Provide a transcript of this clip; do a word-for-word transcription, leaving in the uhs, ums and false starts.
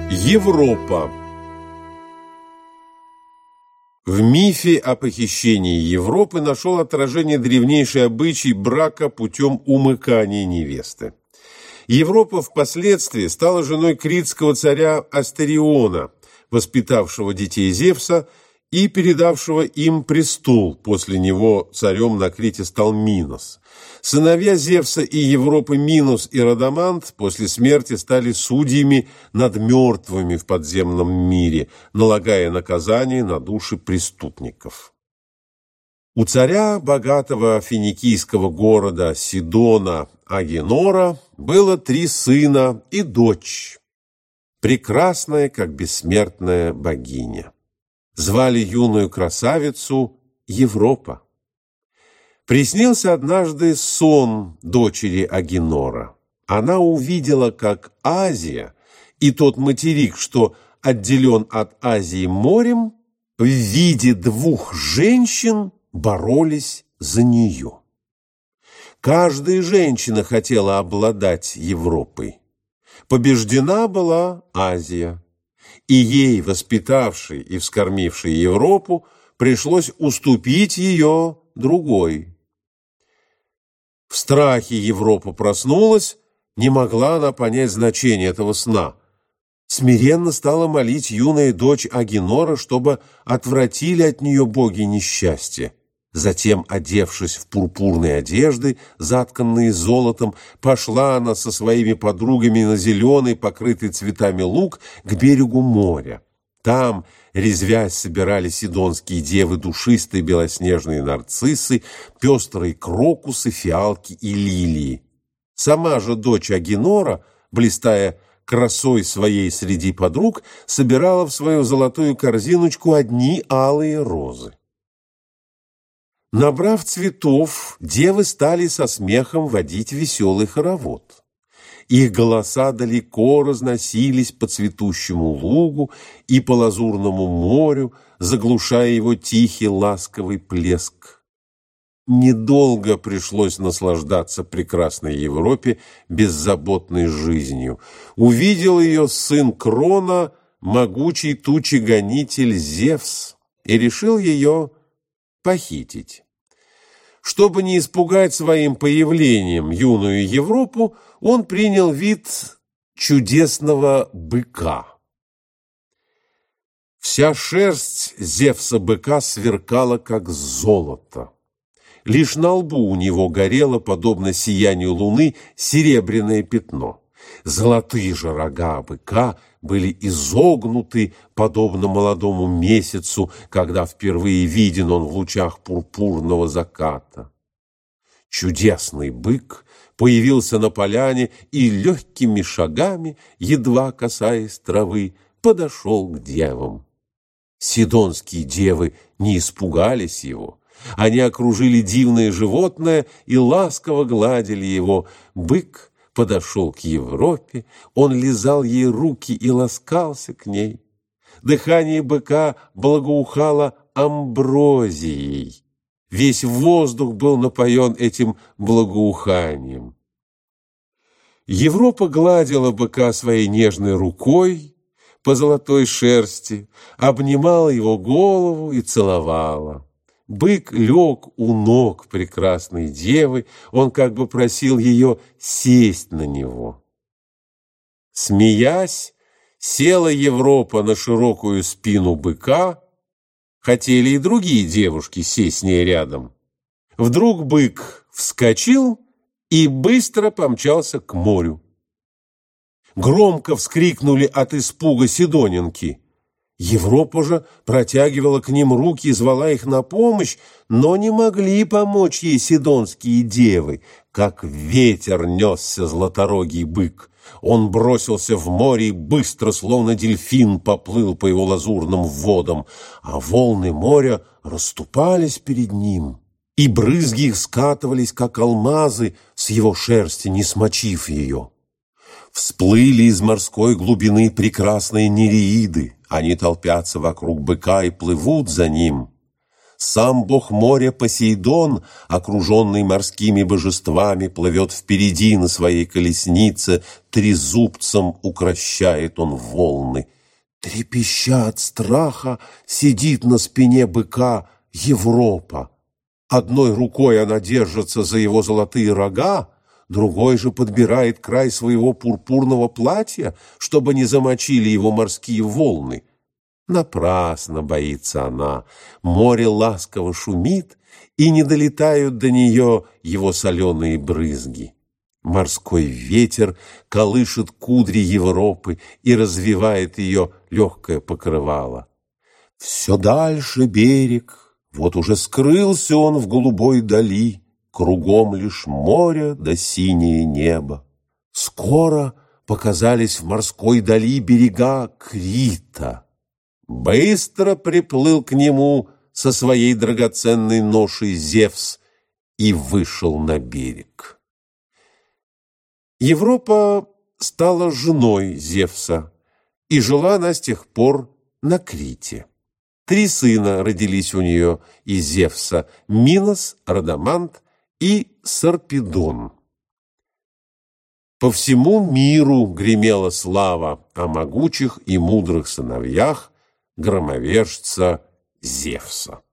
Европа. В мифе о похищении Европы нашел отражение древнейший обычай брака путем умыкания невесты. Европа впоследствии стала женой критского царя Астериона, воспитавшего детей Зевса и передавшего им престол. После него царем на Крите стал Минос. Сыновья Зевса и Европы Минос и Радамант после смерти стали судьями над мертвыми в подземном мире, налагая наказание на души преступников. У царя богатого финикийского города Сидона Агенора было три сына и дочь, прекрасная, как бессмертная богиня. Звали юную красавицу Европа. Приснился однажды сон дочери Агенора. Она увидела, как Азия и тот материк, что отделен от Азии морем, в виде двух женщин боролись за нее. Каждая женщина хотела обладать Европой. Побеждена была Азия, и ей, воспитавшей и вскормившей Европу, пришлось уступить ее другой. В страхе Европа проснулась, не могла она понять значение этого сна. Смиренно стала молить юная дочь Агенора, чтобы отвратили от нее боги несчастья. Затем, одевшись в пурпурные одежды, затканные золотом, пошла она со своими подругами на зеленый, покрытый цветами луг, к берегу моря. Там, резвясь, собирали сидонские девы душистые белоснежные нарциссы, пестрые крокусы, фиалки и лилии. Сама же дочь Агенора, блистая красой своей среди подруг, собирала в свою золотую корзиночку одни алые розы. Набрав цветов, девы стали со смехом водить веселый хоровод. Их голоса далеко разносились по цветущему лугу и по лазурному морю, заглушая его тихий ласковый плеск. Недолго пришлось наслаждаться прекрасной Европе беззаботной жизнью. Увидел ее сын Крона, могучий тучегонитель Зевс, и решил ее похитить. Чтобы не испугать своим появлением юную Европу, он принял вид чудесного быка. Вся шерсть Зевса-быка сверкала, как золото. Лишь на лбу у него горело, подобно сиянию луны, серебряное пятно. Золотые же рога быка были изогнуты, подобно молодому месяцу, когда впервые виден он в лучах пурпурного заката. Чудесный бык появился на поляне и легкими шагами, едва касаясь травы, подошел к девам. Сидонские девы не испугались его. Они окружили дивное животное и ласково гладили его. Бык подошел к Европе, он лизал ей руки и ласкался к ней. Дыхание быка благоухало амброзией. Весь воздух был напоен этим благоуханием. Европа гладила быка своей нежной рукой по золотой шерсти, обнимала его голову и целовала. Бык лег у ног прекрасной девы, он как бы просил ее сесть на него. Смеясь, села Европа на широкую спину быка, хотели и другие девушки сесть с ней рядом. Вдруг бык вскочил и быстро помчался к морю. Громко вскрикнули от испуга сидонянки. Европа же протягивала к ним руки и звала их на помощь, но не могли помочь ей сидонские девы. Как ветер несся златорогий бык. Он бросился в море и быстро, словно дельфин, поплыл по его лазурным водам, а волны моря расступались перед ним, и брызги их скатывались, как алмазы, с его шерсти, не смочив ее. Всплыли из морской глубины прекрасные нереиды. Они толпятся вокруг быка и плывут за ним. Сам бог моря Посейдон, окруженный морскими божествами, плывет впереди на своей колеснице, трезубцем укрощает он волны. Трепеща от страха, сидит на спине быка Европа. Одной рукой она держится за его золотые рога, другой же подбирает край своего пурпурного платья, чтобы не замочили его морские волны. Напрасно боится она, море ласково шумит, и не долетают до нее его соленые брызги. Морской ветер колышет кудри Европы и развивает ее легкое покрывало. Все дальше берег, вот уже скрылся он в голубой дали, кругом лишь море да синее небо. Скоро показались в морской дали берега Крита. Быстро приплыл к нему со своей драгоценной ношей Зевс и вышел на берег. Европа стала женой Зевса, и жила она с тех пор на Крите. Три сына родились у нее из Зевса: Минос, Радамант и Сарпедон. По всему миру гремела слава о могучих и мудрых сыновьях громовержца Зевса.